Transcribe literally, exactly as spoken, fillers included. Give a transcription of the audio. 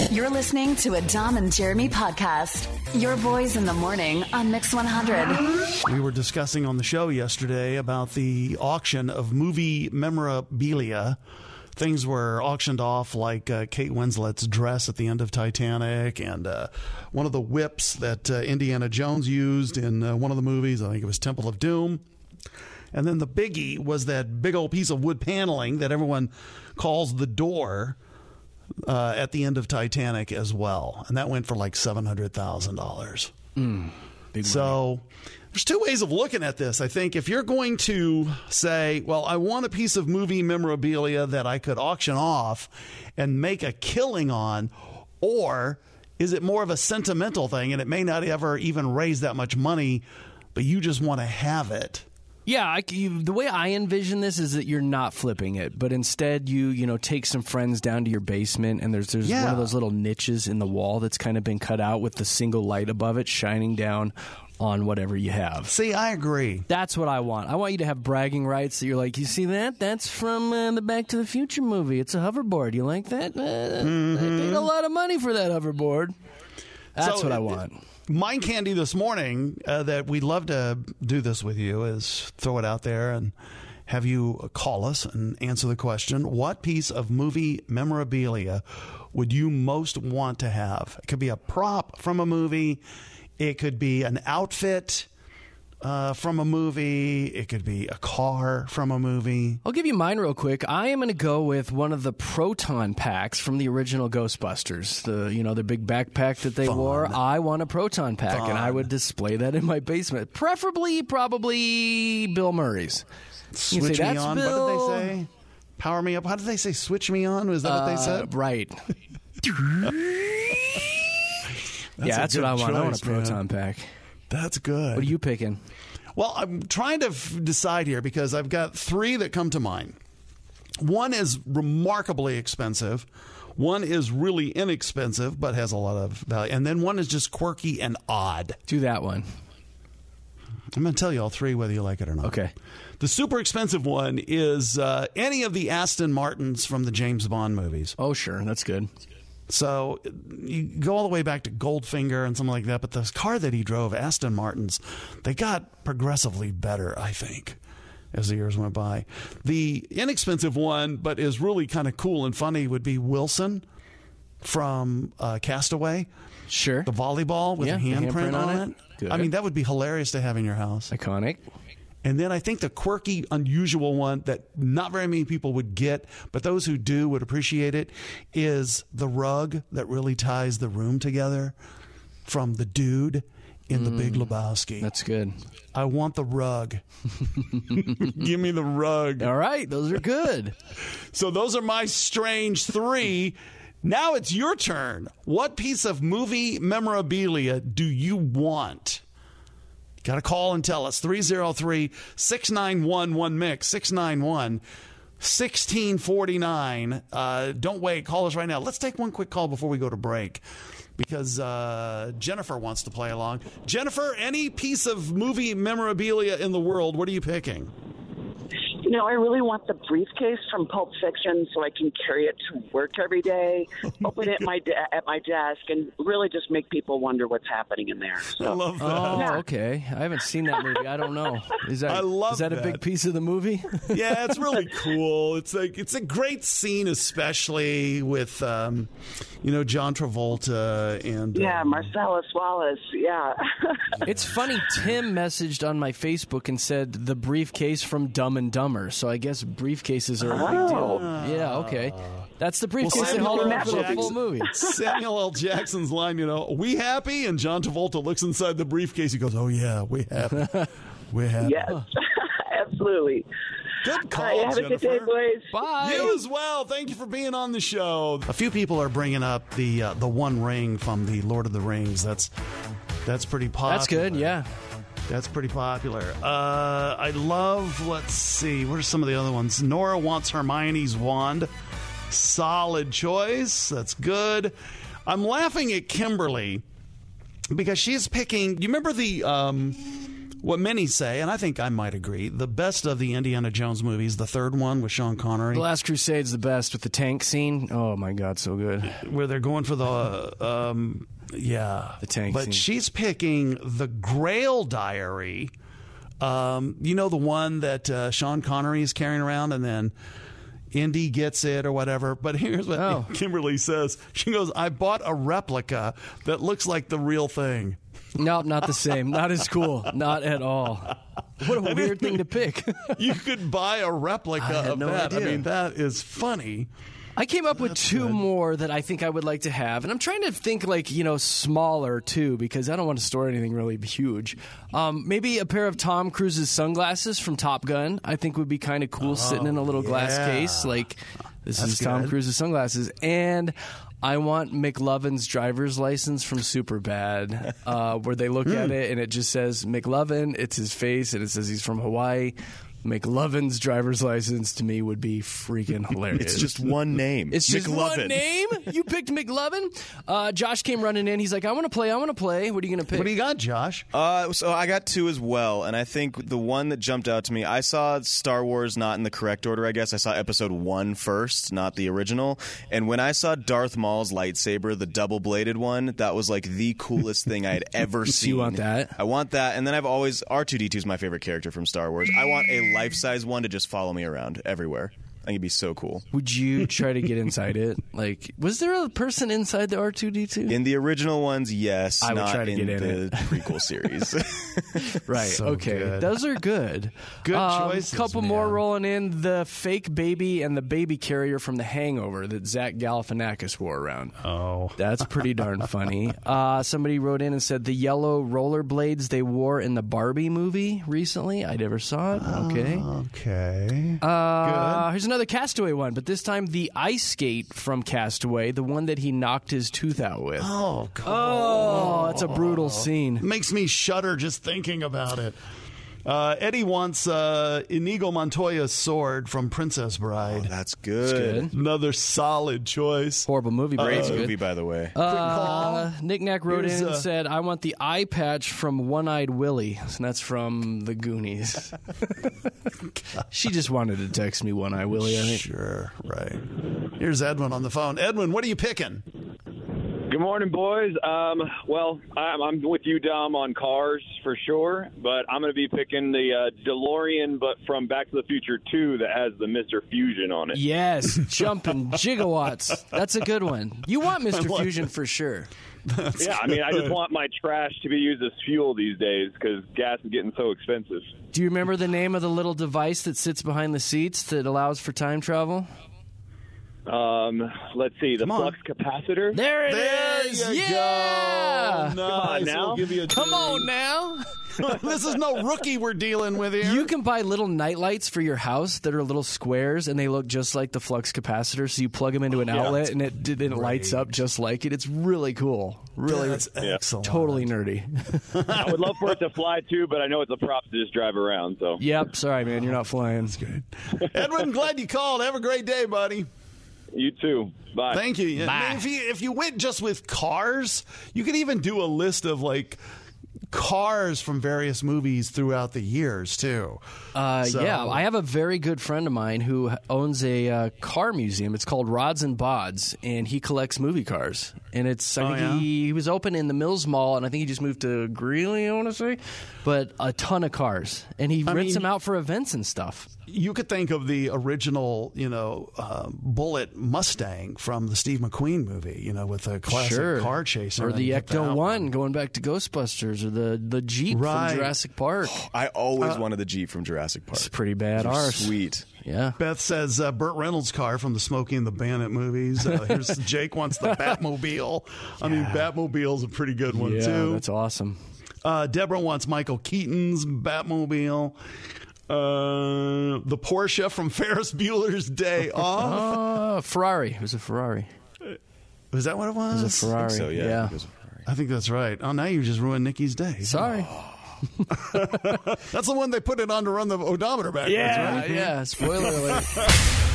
You're listening to a Dom and Jeremy podcast. Your boys in the morning on Mix one hundred. We were discussing on the show yesterday about the auction of movie memorabilia. Things were auctioned off like uh, Kate Winslet's dress at the end of Titanic and uh, one of the whips that uh, Indiana Jones used in uh, one of the movies. I think it was Temple of Doom. And then the biggie was that big old piece of wood paneling that everyone calls the door uh, at the end of Titanic as well. And that went for like seven hundred thousand dollars. Mm, so there's two ways of looking at this. I think if you're going to say, well, I want a piece of movie memorabilia that I could auction off and make a killing on, or is it more of a sentimental thing and it may not ever even raise that much money, but you just want to have it? Yeah, I, you, the way I envision this is that you're not flipping it, but instead you you know take some friends down to your basement, and there's there's Yeah. one of those little niches in the wall that's kind of been cut out with the single light above it shining down on whatever you have. See, I agree. That's what I want. I want you to have bragging rights that you're like, you see that? That's from uh, the Back to the Future movie. It's a hoverboard. You like that? Uh, Mm-hmm. I paid a lot of money for that hoverboard. That's So, what I uh, want. Mind candy this morning uh, that we'd love to do this with you is throw it out there and have you call us and answer the question, what piece of movie memorabilia would you most want to have? It could be a prop from a movie. It could be an outfit uh, from a movie. It could be a car from a movie. I'll give you mine real quick. I am going to go with one of the proton packs from the original Ghostbusters. The you know the big backpack that they Fun. wore. I want a proton pack, Fun. and I would display that in my basement. Preferably, probably Bill Murray's. You say, Switch me "That's on. Bill." What did they say? Power me up. How did they say switch me on? Was that what they Uh, said? right. That's yeah, a that's good what I want. I want choice, a proton man. pack. That's good. What are you picking? Well, I'm trying to f- decide here because I've got three that come to mind. One is remarkably expensive. One is really inexpensive but has a lot of value. And then one is just quirky and odd. Do that one. I'm going to tell you all three whether you like it or not. Okay. The super expensive one is uh, any of the Aston Martins from the James Bond movies. Oh, sure. That's good. So you go all the way back to Goldfinger and something like that. But the car that he drove, Aston Martins, they got progressively better, I think, as the years went by. The inexpensive one, but is really kind of cool and funny, would be Wilson from uh, Castaway. Sure. The volleyball with Yeah, a the handprint handprint on, on it. it. Good. I mean, that would be hilarious to have in your house. Iconic. And then I think the quirky, unusual one that not very many people would get, but those who do would appreciate it, is the rug that really ties the room together from the dude in The Big Lebowski. That's good. I want the rug. Give me the rug. All right. Those are good. So those are my strange three. Now it's your turn. What piece of movie memorabilia do you want? Got to call and tell us. three oh three, six nine one, one mix, six nine one, one six four nine. Uh, don't wait. Call us right now. Let's take one quick call before we go to break because uh, Jennifer wants to play along. Jennifer, any piece of movie memorabilia in the world, what are you picking? You know, I really want the briefcase from Pulp Fiction so I can carry it to work every day, open it my de- at my desk, and really just make people wonder what's happening in there. So, I love that. Oh, Yeah. okay. I haven't seen that movie. I don't know. Is that I love is that, that. a big piece of the movie? Yeah, it's really cool. It's like it's a great scene, especially with um, you know John Travolta and yeah, um, Marcellus Wallace, yeah. It's funny. Tim messaged on my Facebook and said the briefcase from Dumb and Dumber. So I guess briefcases are a big deal. Yeah, okay. That's the briefcase Well, they hold Samuel on L. for the full Jackson- movie. Samuel L. Jackson's line, you know, we happy? And John Travolta looks inside the briefcase. He goes, oh, yeah, we happy. We're happy. Yes, absolutely. Good call, All right, have Jennifer. a good day, boys. Bye. You as well. Thank you for being on the show. A few people are bringing up the uh, the One Ring from the Lord of the Rings. That's that's pretty popular. That's good, yeah. That's pretty popular. Uh, I love, let's see, what are some of the other ones? Nora wants Hermione's wand. Solid choice. That's good. I'm laughing at Kimberly because she's picking, you remember the um, what many say, and I think I might agree, the best of the Indiana Jones movies, the third one with Sean Connery. The Last Crusade's the best with the tank scene. Oh, my God, so good. Where they're going for the, um, yeah. The tank But scene. she's picking the Grail Diary. Um, you know, the one that uh, Sean Connery is carrying around and then Indy gets it or whatever. But here's what Oh. Kimberly says. She goes, I bought a replica that looks like the real thing. Nope, not the same. Not as cool. Not at all. What a weird thing to pick. You could buy a replica I had of no that. idea. I mean, that is funny. I came up with two good. more that I think I would like to have, and I'm trying to think like, you know, smaller too, because I don't want to store anything really huge. Um, maybe a pair of Tom Cruise's sunglasses from Top Gun, I think would be kind of cool, sitting in a little glass yeah. case. Like, this That's is Tom good. Cruise's sunglasses. And I want McLovin's driver's license from Superbad, uh, where they look at it and it just says McLovin, it's his face, and it says he's from Hawaii. McLovin's driver's license to me would be freaking hilarious. It's just one name. It's just McLovin. one name? You picked McLovin? Uh, Josh came running in. He's like, I want to play, I want to play. What are you going to pick? What do you got, Josh? Uh, so I got two as well, and I think the one that jumped out to me, I saw Star Wars not in the correct order, I guess. I saw episode one first, not the original. And when I saw Darth Maul's lightsaber, the double-bladed one, that was like the coolest thing I had ever seen. you want that? I want that. And then I've always, R two D two is my favorite character from Star Wars. I want a life-size one to just follow me around everywhere. I think it'd be so cool. Would you try to get inside it? Like, was there a person inside the R two D two? In the original ones, yes. I would not try to in get in the it. prequel series. Right. So okay. good. Those are good. Good um, choices, couple man. more rolling in. The fake baby and the baby carrier from The Hangover that Zach Galifianakis wore around. Oh. That's pretty darn funny. Uh, somebody wrote in and said the yellow rollerblades they wore in the Barbie movie recently. I never saw it. Okay. Okay. Uh, here's another Castaway one, but this time the ice skate from Castaway, the one that he knocked his tooth out with. Oh, God. Oh, it's a brutal scene. Makes me shudder just thinking about it. Uh, Eddie wants uh, Inigo Montoya's sword from Princess Bride. Oh, that's good. Good. Another solid choice. Horrible movie, but Great it's good. movie, by the way. Uh, Nick Nack wrote Here's, in and uh, said, I want the eye patch from One-Eyed Willie. And that's from The Goonies. She just wanted to text me One-Eyed Willie, I think. Sure, right. Here's Edwin on the phone. Edwin, what are you picking? Good morning, boys. Um, well, I'm, I'm with you, Dom, on cars for sure, but I'm going to be picking the uh, DeLorean, but from Back to the Future two that has the Mister Fusion on it. Yes, jumping gigawatts. That's a good one. You want Mister like Fusion that. for sure. Yeah, I mean, I just want my trash to be used as fuel these days because gas is getting so expensive. Do you remember the name of the little device that sits behind the seats that allows for time travel? Um, let's see, the Come on. flux capacitor. There it There is. you Yeah. go. Nice. now. We'll give you a Come tune. on now. This is no rookie we're dealing with here. You can buy little night lights for your house that are little squares, and they look just like the flux capacitor. So you plug them into an outlet, and it, and it lights up just like it. It's really cool. Really, That's excellent. totally nerdy. I would love for it to fly too, but I know it's a prop to just drive around. So Yep. Sorry, man. You're not flying. Edwin, glad you called. Have a great day, buddy. you too. Bye. Thank you. Yeah, Bye. I mean, if you if you went just with cars, you could even do a list of like cars from various movies throughout the years too. Uh, So- yeah, I have a very good friend of mine who owns a uh, car museum. It's called Rods and Bods, and he collects movie cars. And it's I Oh, think yeah? he, he was open in the Mills Mall, and I think he just moved to Greeley, I want to say. But a ton of cars, and he I rents mean- them out for events and stuff. You could think of the original, you know, uh, Bullet Mustang from the Steve McQueen movie, you know, with a classic Sure. car chase. Or the Get that Ecto one. one, going back to Ghostbusters, or the, the Jeep Right. from Jurassic Park. I always wanted the Jeep from Jurassic Park. It's pretty bad They're arse. Sweet. Yeah. Beth says uh, Burt Reynolds' car from the Smokey and the Bandit movies. Uh, here's Jake wants the Batmobile. I mean, Batmobile's a pretty good one Yeah, too. that's awesome. Uh, Deborah wants Michael Keaton's Batmobile. Uh, the Porsche from Ferris Bueller's Day Off. Uh, Ferrari. It was a Ferrari. Was that what it was? It was a Ferrari. So, yeah. yeah. it was a Ferrari. I think that's right. Oh, now you just ruined Nikki's day. Sorry. That's the one they put it on to run the odometer backwards, Yeah, right? yeah. Spoiler alert.